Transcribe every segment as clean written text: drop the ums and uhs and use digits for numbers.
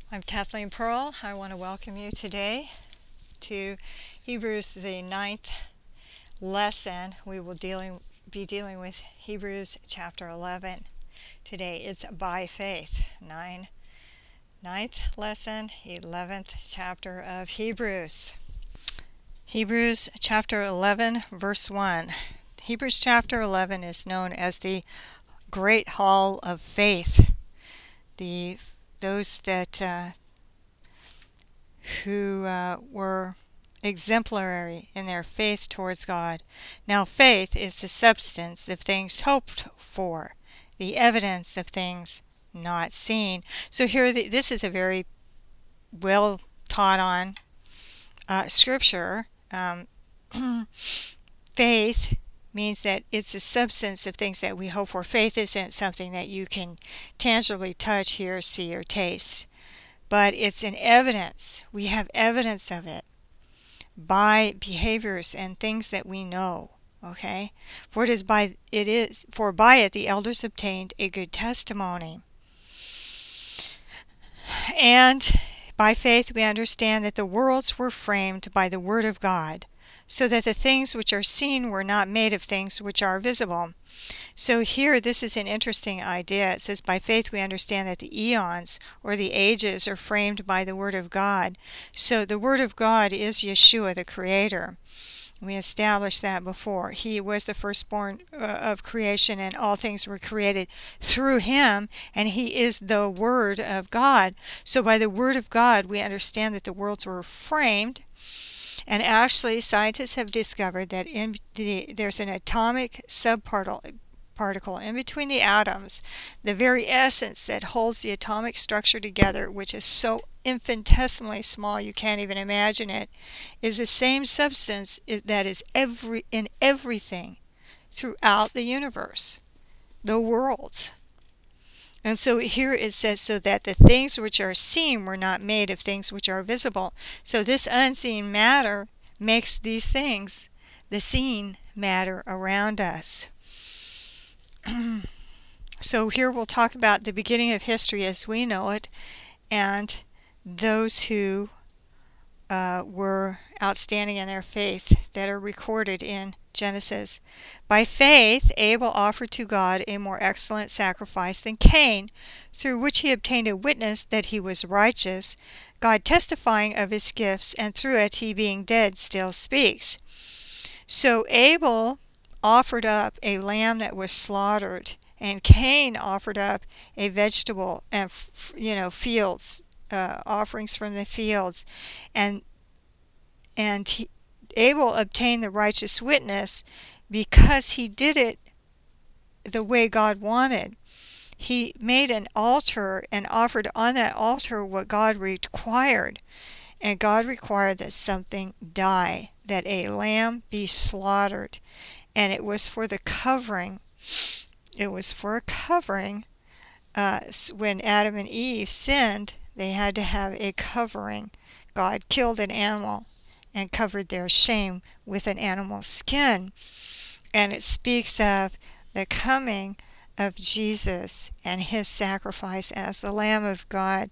I'm Kathleen Pearl. I want to welcome you today to Hebrews, the 9th lesson. We will be dealing with Hebrews chapter 11 today. It's by faith. Ninth lesson, 11th chapter of Hebrews. Hebrews chapter 11, verse 1. Hebrews chapter 11 is known as the Great Hall of Faith. Those that who were exemplary in their faith towards God. Now, faith is the substance of things hoped for, the evidence of things not seen. So here, this is a very well taught on scripture. Faith means that it's the substance of things that we hope for. Faith isn't something that you can tangibly touch, hear, see, or taste, but it's an evidence. We have evidence of it by behaviors and things that we know. Okay? For by it the elders obtained a good testimony. And by faith we understand that the worlds were framed by the word of God, so that the things which are seen were not made of things which are visible. So here, this is an interesting idea. It says, by faith we understand that the eons, or the ages, are framed by the Word of God. So the Word of God is Yeshua, the Creator. We established that before. He was the firstborn of creation, and all things were created through Him, and He is the Word of God. So by the Word of God, we understand that the worlds were framed. And actually, scientists have discovered that there's an atomic subparticle in between the atoms, the very essence that holds the atomic structure together, which is so infinitesimally small you can't even imagine it, is the same substance that is in everything throughout the universe, the worlds. And so here it says, so that the things which are seen were not made of things which are visible. So this unseen matter makes these things, the seen matter around us. So here we'll talk about the beginning of history as we know it, and those who were outstanding in their faith that are recorded in Genesis. By faith, Abel offered to God a more excellent sacrifice than Cain, through which he obtained a witness that he was righteous, God testifying of his gifts, and through it he being dead still speaks. So Abel offered up a lamb that was slaughtered, and Cain offered up a vegetable and fields, offerings from the fields, and Abel obtained the righteous witness because he did it the way God wanted. He made an altar and offered on that altar what God required. And God required that something die, that a lamb be slaughtered. And it was for the covering. It was for a covering. When Adam and Eve sinned, they had to have a covering. God killed an animal and covered their shame with an animal skin. And it speaks of the coming of Jesus and His sacrifice as the Lamb of God.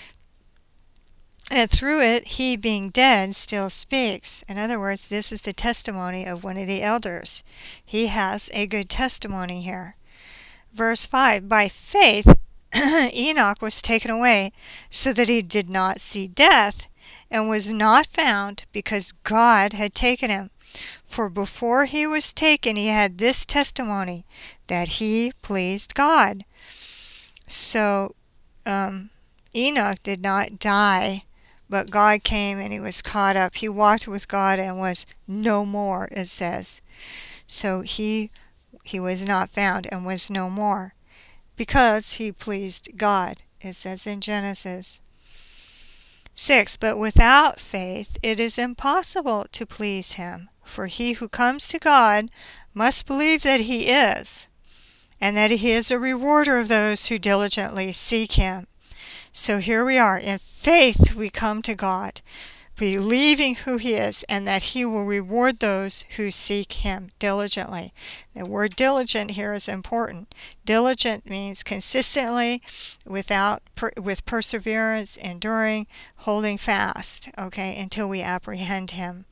And through it, He being dead still speaks. In other words, this is the testimony of one of the elders. He has a good testimony here. Verse 5, by faith Enoch was taken away so that he did not see death, and was not found because God had taken him. For before he was taken, he had this testimony, that he pleased God. So Enoch did not die, but God came and he was caught up. He walked with God and was no more, it says. So he was not found and was no more, because he pleased God, it says in Genesis. 6, but without faith it is impossible to please Him. For he who comes to God must believe that He is, and that He is a rewarder of those who diligently seek Him. So here we are. In faith we come to God. believing who he is, and that he will reward those who seek him diligently. The word diligent here is important. Diligent means consistently, with perseverance, enduring, holding fast, okay, until we apprehend him.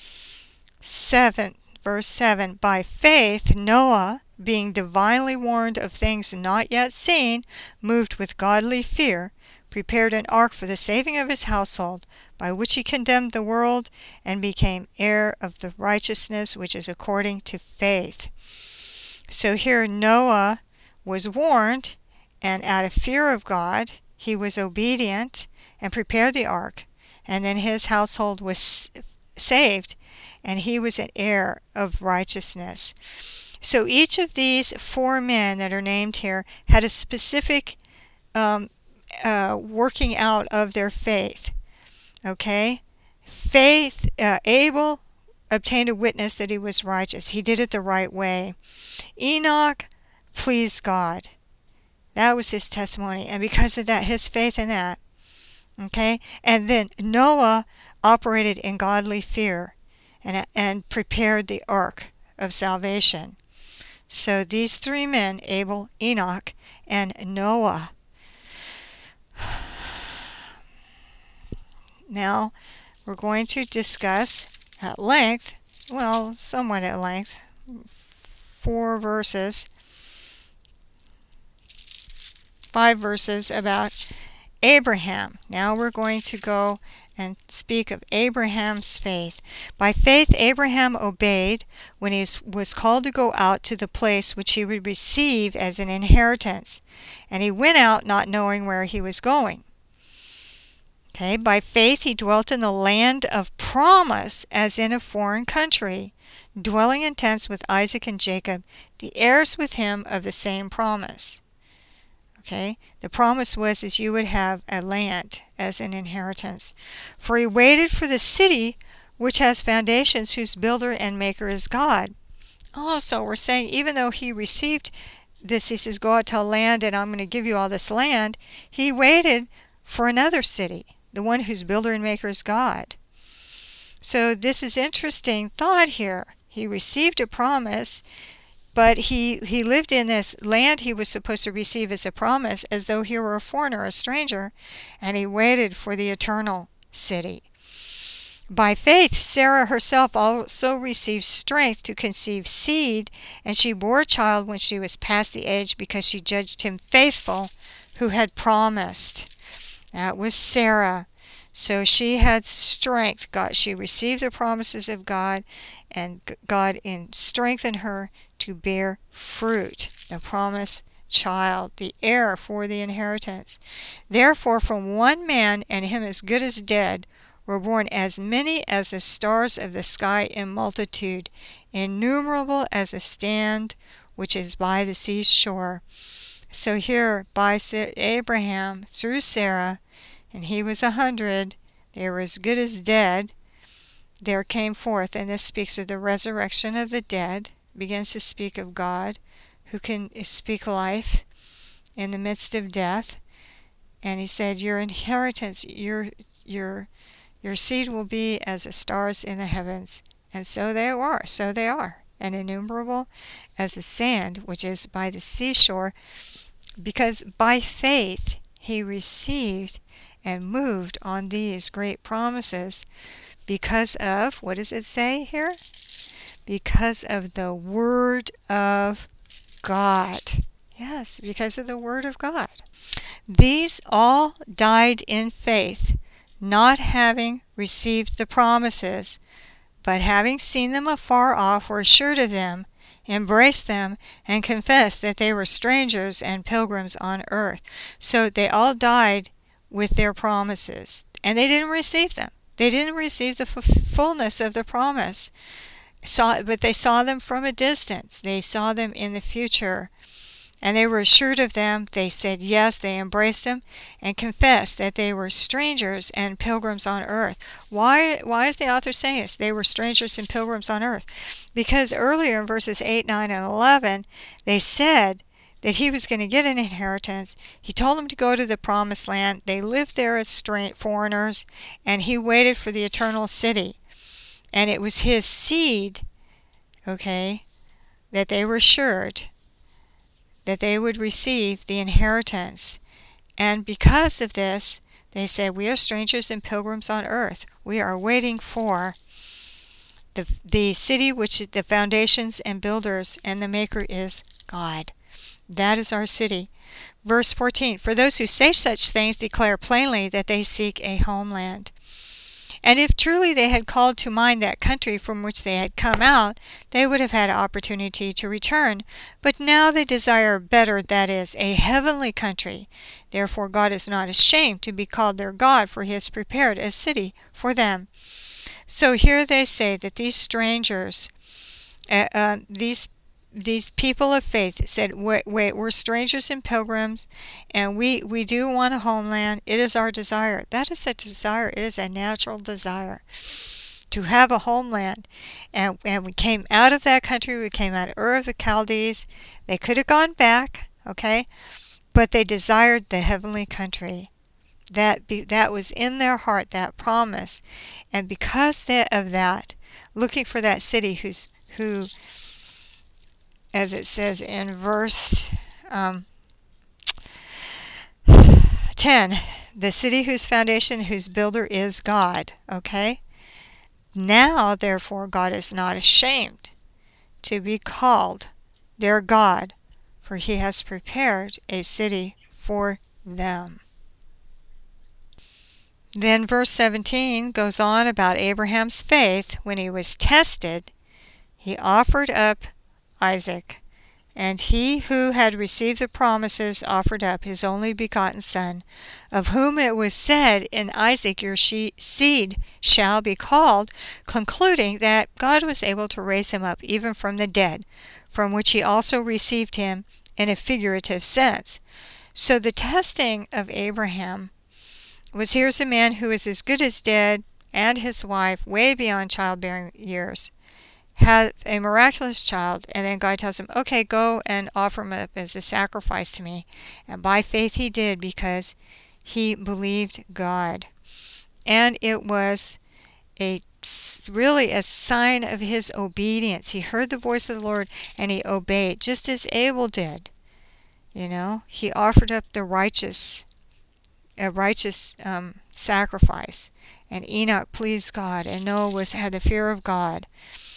Verse 7, by faith Noah, being divinely warned of things not yet seen, moved with godly fear, prepared an ark for the saving of his household, by which he condemned the world, and became heir of the righteousness which is according to faith. So here Noah was warned, and out of fear of God, he was obedient and prepared the ark, and then his household was saved, and he was an heir of righteousness. So each of these 4 men that are named here had a specific working out of their faith. Okay? Faith, Abel obtained a witness that he was righteous. He did it the right way. Enoch pleased God. That was his testimony. And because of that, his faith in that. Okay? And then Noah operated in godly fear and prepared the ark of salvation. So these 3 men, Abel, Enoch, and Noah. Now, we're going to discuss at length, well, somewhat at length, 5 verses about Abraham. Now we're going to go and speak of Abraham's faith. By faith Abraham obeyed when he was called to go out to the place which he would receive as an inheritance, and he went out not knowing where he was going. Okay, by faith he dwelt in the land of promise as in a foreign country, dwelling in tents with Isaac and Jacob, the heirs with him of the same promise. Okay, the promise was that you would have a land as an inheritance. For he waited for the city which has foundations, whose builder and maker is God. Oh, so we're saying even though he received this, he says, go out to a land and I'm going to give you all this land. He waited for another city, the one whose builder and maker is God. So this is interesting thought here. He received a promise, but he lived in this land he was supposed to receive as a promise as though he were a foreigner, a stranger, and he waited for the eternal city. By faith, Sarah herself also received strength to conceive seed, and she bore a child when she was past the age, because she judged him faithful who had promised. That was Sarah. So she had strength. She received the promises of God, and God strengthened her to bear fruit, the promised child, the heir for the inheritance. Therefore, from one man, and him as good as dead, were born as many as the stars of the sky in multitude, innumerable as the sand which is by the seashore. So here, by Abraham, through Sarah, and he was 100, they were as good as dead, there came forth, and this speaks of the resurrection of the dead, begins to speak of God, who can speak life in the midst of death. And he said, your inheritance, your seed will be as the stars in the heavens. And so they are, and innumerable as the sand which is by the seashore, because by faith he received and moved on these great promises, because of, what does it say here? Because of the Word of God. Yes, because of the Word of God. These all died in faith, not having received the promises, but having seen them afar off, were assured of them, embraced them, and confessed that they were strangers and pilgrims on earth. So they all died with their promises, and they didn't receive them. They didn't receive the fullness of the promise. But they saw them from a distance. They saw them in the future, and they were assured of them. They said yes, they embraced them, and confessed that they were strangers and pilgrims on earth. Why is the author saying this? They were strangers and pilgrims on earth. Because earlier in verses 8, 9, and 11, they said, that he was going to get an inheritance. He told them to go to the promised land. They lived there as foreigners, and he waited for the eternal city. And it was his seed, okay, that they were assured that they would receive the inheritance. And because of this, they said, we are strangers and pilgrims on earth. We are waiting for the city which the foundations and builders and the maker is God. That is our city. Verse 14, for those who say such things declare plainly that they seek a homeland. And if truly they had called to mind that country from which they had come out, they would have had opportunity to return. But now they desire better, that is, a heavenly country. Therefore God is not ashamed to be called their God, for he has prepared a city for them. So here they say that these strangers, these people of faith said, wait, we're strangers and pilgrims, and we do want a homeland. It is our desire. That is a desire. It is a natural desire to have a homeland. And we came out of that country. We came out of Ur of the Chaldees. They could have gone back, okay? But they desired the heavenly country. That was in their heart, that promise. And because of that, looking for that city who as it says in verse 10, the city whose foundation, whose builder is God. Okay? Now, therefore, God is not ashamed to be called their God, for he has prepared a city for them. Then verse 17 goes on about Abraham's faith. When he was tested, he offered up Isaac, and he who had received the promises offered up his only begotten son, of whom it was said, in Isaac your seed shall be called, concluding that God was able to raise him up even from the dead, from which he also received him in a figurative sense. So the testing of Abraham was, here's a man who is as good as dead, and his wife way beyond childbearing years, had a miraculous child, and then God tells him, okay, go and offer him up as a sacrifice to me. And by faith he did, because he believed God. And it was really a sign of his obedience. He heard the voice of the Lord and he obeyed, just as Abel did. You know, he offered up a righteous sacrifice. And Enoch pleased God, and Noah had the fear of God.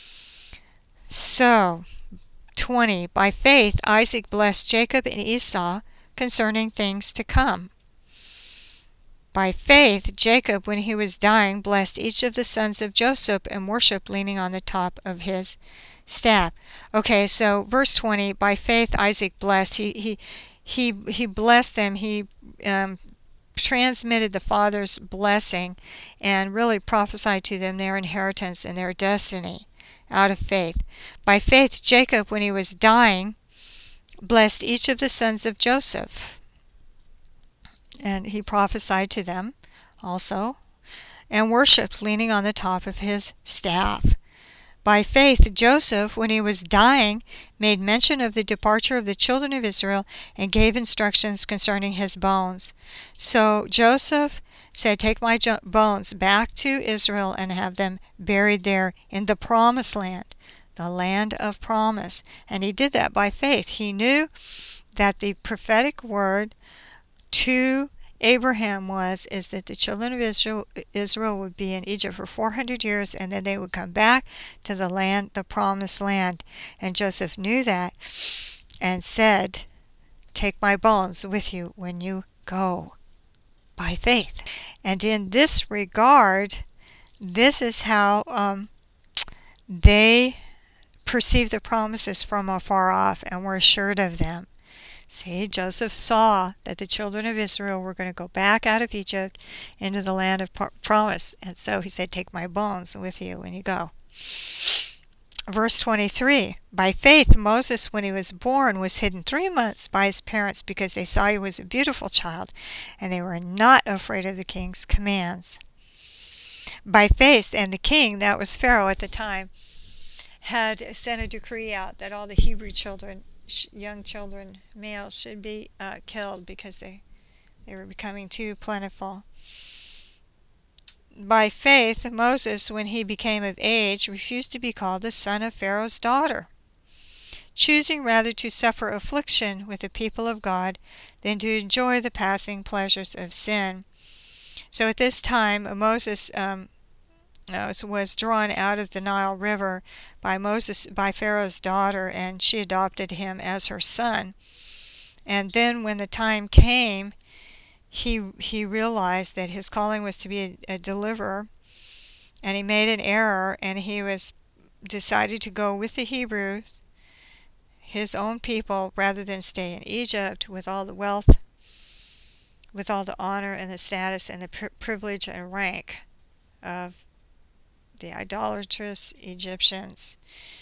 So, 20, by faith Isaac blessed Jacob and Esau concerning things to come. By faith Jacob, when he was dying, blessed each of the sons of Joseph and worshipped leaning on the top of his staff. Okay, so verse 20, by faith Isaac blessed. He blessed them. He transmitted the Father's blessing and really prophesied to them their inheritance and their destiny out of faith. By faith Jacob, when he was dying, blessed each of the sons of Joseph, and he prophesied to them also, and worshipped leaning on the top of his staff. By faith Joseph, when he was dying, made mention of the departure of the children of Israel and gave instructions concerning his bones. So Joseph said, take my bones back to Israel and have them buried there in the promised land, the land of promise. And he did that by faith. He knew that the prophetic word to Abraham is that the children of Israel would be in Egypt for 400 years, and then they would come back to the land, the promised land. And Joseph knew that and said, take my bones with you when you go, by faith. And in this regard, this is how they perceived the promises from afar off and were assured of them. See, Joseph saw that the children of Israel were going to go back out of Egypt into the land of promise. And so he said, take my bones with you when you go. Verse 23, by faith Moses, when he was born, was hidden 3 months by his parents because they saw he was a beautiful child, and they were not afraid of the king's commands. By faith, and the king, that was Pharaoh at the time, had sent a decree out that all the Hebrew children young children, males, should be killed because they were becoming too plentiful. By faith, Moses, when he became of age, refused to be called the son of Pharaoh's daughter, choosing rather to suffer affliction with the people of God than to enjoy the passing pleasures of sin. So at this time, Moses was drawn out of the Nile River by Pharaoh's daughter, and she adopted him as her son. And then when the time came, he realized that his calling was to be a deliverer, and he made an error, and he decided to go with the Hebrews, his own people, rather than stay in Egypt with all the wealth, with all the honor and the status and the privilege and rank of the idolatrous Egyptians,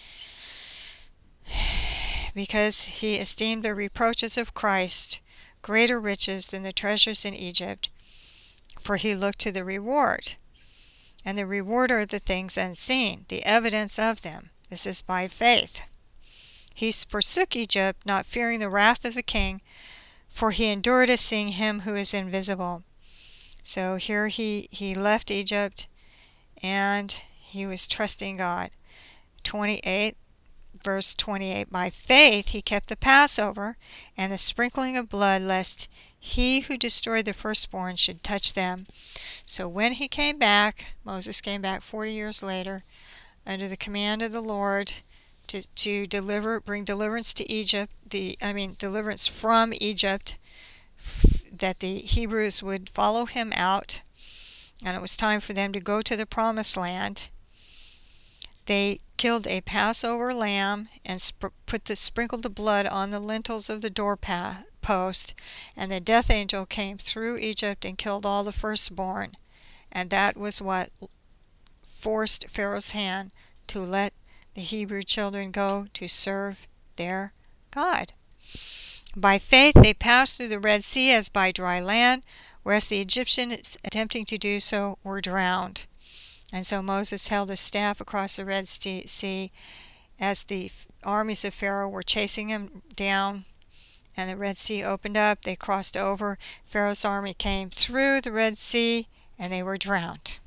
because he esteemed the reproaches of Christ greater riches than the treasures in Egypt, for he looked to the reward. And the reward are the things unseen, the evidence of them. This is by faith. He forsook Egypt, not fearing the wrath of the king, for he endured as seeing him who is invisible. So here he left Egypt, and he was trusting God. 28, verse 28, by faith he kept the Passover and the sprinkling of blood, lest he who destroyed the firstborn should touch them. So when he came back, Moses came back 40 years later, under the command of the Lord to bring deliverance to Egypt, deliverance from Egypt, that the Hebrews would follow him out, and it was time for them to go to the promised land. They killed a Passover lamb and sprinkled the blood on the lintels of the doorpost, and the death angel came through Egypt and killed all the firstborn, and that was what forced Pharaoh's hand to let the Hebrew children go to serve their God. By faith they passed through the Red Sea as by dry land, whereas the Egyptians attempting to do so were drowned. And so Moses held his staff across the Red Sea as the armies of Pharaoh were chasing him down, and the Red Sea opened up. They crossed over. Pharaoh's army came through the Red Sea, and they were drowned.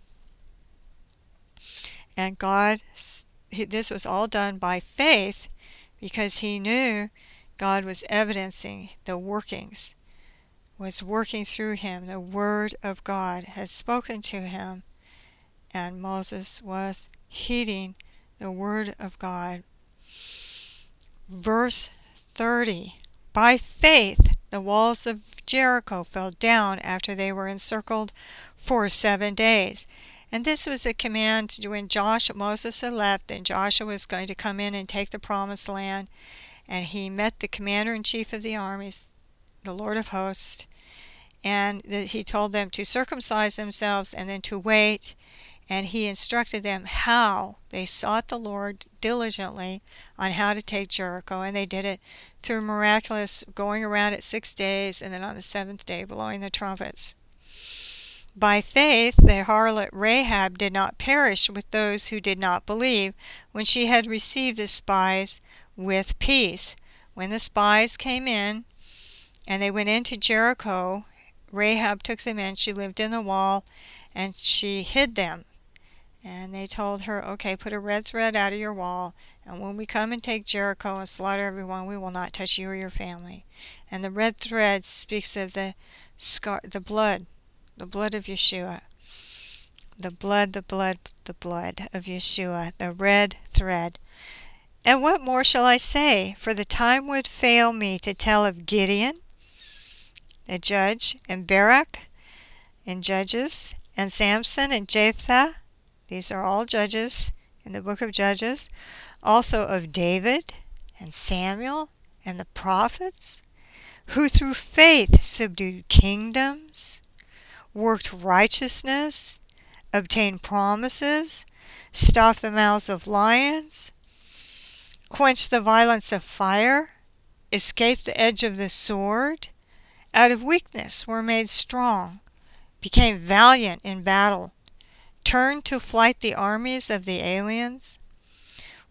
And this was all done by faith, because he knew God was evidencing the workings, was working through him. The Word of God had spoken to him, and Moses was heeding the Word of God. Verse 30, by faith the walls of Jericho fell down after they were encircled for 7 days. And this was a command when Moses had left, and Joshua was going to come in and take the promised land. And he met the commander-in-chief of the armies, the Lord of hosts, and he told them to circumcise themselves and then to wait. And he instructed them how they sought the Lord diligently on how to take Jericho. And they did it through miraculous going around it 6 days, and then on the 7th day blowing the trumpets. By faith the harlot Rahab did not perish with those who did not believe, when she had received the spies with peace. When the spies came in, and they went into Jericho, Rahab took them in. She lived in the wall, and she hid them. And they told her, okay, put a red thread out of your wall, and when we come and take Jericho and slaughter everyone, we will not touch you or your family. And the red thread speaks of the blood of Yeshua. The blood of Yeshua, the red thread. And what more shall I say? For the time would fail me to tell of Gideon, the judge, and Barak, and Judges, and Samson, and Jephthah. These are all judges in the book of Judges. Also of David, and Samuel, and the prophets, who through faith subdued kingdoms, worked righteousness, obtained promises, stopped the mouths of lions, quenched the violence of fire, escaped the edge of the sword, out of weakness were made strong, became valiant in battle, turned to flight the armies of the aliens,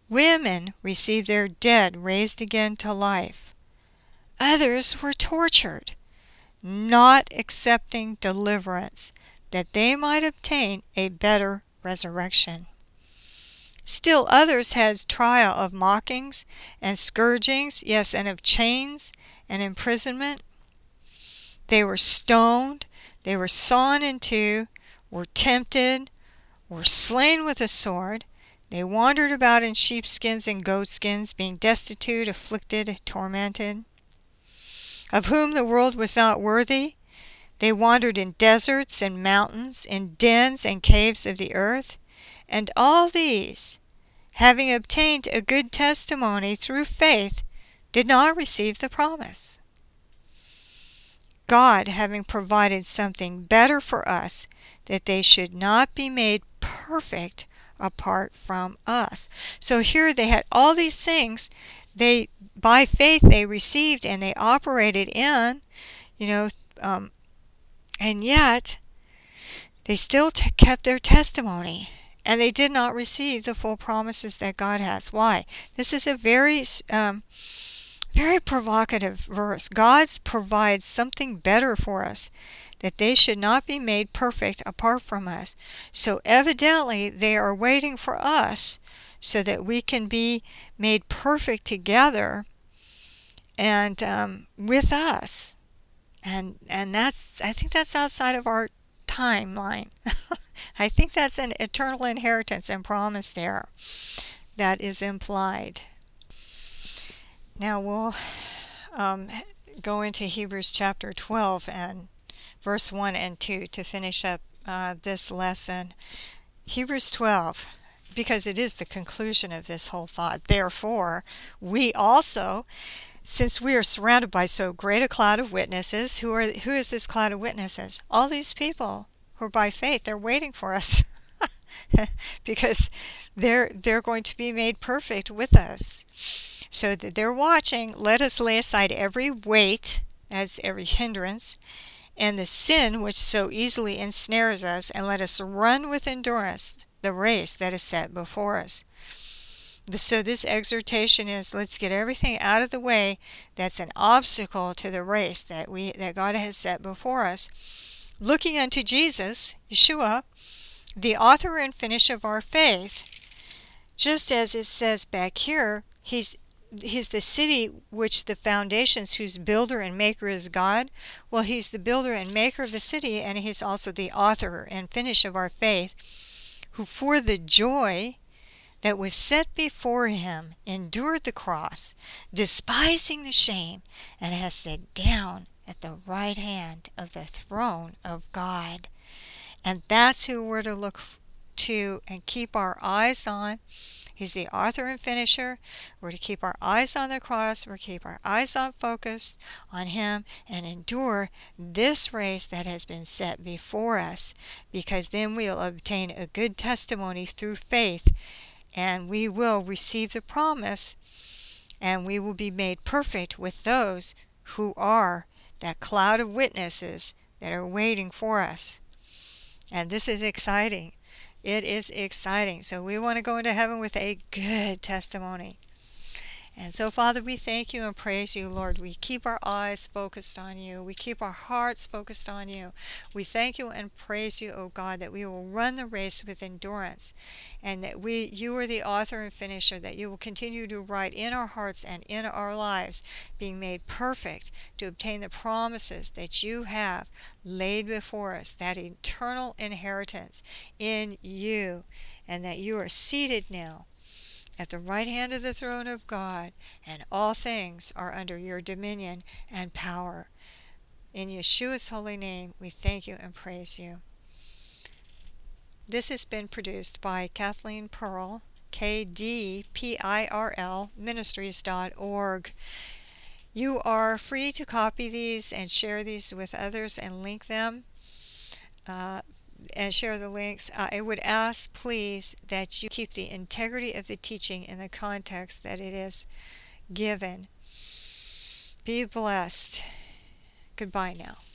Women received their dead raised again to life. Others were tortured, not accepting deliverance, that they might obtain a better resurrection. Still others had trial of mockings and scourgings, yes, and of chains and imprisonment. They were stoned, they were sawn in two, were tempted, were slain with a sword. They wandered about in sheepskins and goatskins, being destitute, afflicted, tormented, of whom the world was not worthy. They wandered in deserts and mountains, in dens and caves of the earth. And all these, having obtained a good testimony through faith, did not receive the promise. God having provided something better for us, that they should not be made perfect apart from us. So here they had all these things by faith they received and they operated in, and yet they still kept their testimony, and they did not receive the full promises that God has. Why? This is a very provocative verse. God provides something better for us, that they should not be made perfect apart from us. So evidently they are waiting for us so that we can be made perfect together and with us. And I think that's outside of our timeline. I think that's an eternal inheritance and promise there that is implied. Now we'll go into Hebrews chapter 12 and verse 1 and 2 to finish up this lesson. Hebrews 12, because it is the conclusion of this whole thought. Therefore, we also, since we are surrounded by so great a cloud of witnesses, who is this cloud of witnesses? All these people who are by faith, they're waiting for us because they're going to be made perfect with us. So that they're watching. Let us lay aside every weight, as every hindrance, and the sin which so easily ensnares us, and let us run with endurance the race that is set before us. So this exhortation is, let's get everything out of the way that's an obstacle to the race that God has set before us, looking unto Jesus, Yeshua, the author and finisher of our faith. Just as it says back here, he's the city which the foundations, whose builder and maker is God. Well, he's the builder and maker of the city, and he's also the author and finisher of our faith, who for the joy that was set before him endured the cross, despising the shame, and has sat down at the right hand of the throne of God. And that's who we're to look to and keep our eyes on. He's the author and finisher. We're to keep our eyes on the cross. We're to keep our eyes on focus on him and endure this race that has been set before us, because then we'll obtain a good testimony through faith, and we will receive the promise, and we will be made perfect with those who are that cloud of witnesses that are waiting for us. And this is exciting. It is exciting. So we want to go into heaven with a good testimony. And so, Father, we thank you and praise you, Lord. We keep our eyes focused on you. We keep our hearts focused on you. We thank you and praise you, O God, that we will run the race with endurance, and that you are the author and finisher, that you will continue to write in our hearts and in our lives, being made perfect to obtain the promises that you have laid before us, that eternal inheritance in you, and that you are seated now at the right hand of the throne of God, and all things are under your dominion and power. In Yeshua's holy name, we thank you and praise you. This has been produced by Kathleen Pearl, KDPIRL, ministries.org. You are free to copy these and share these with others and link them. And share the links. I would ask, please, that you keep the integrity of the teaching in the context that it is given. Be blessed. Goodbye now.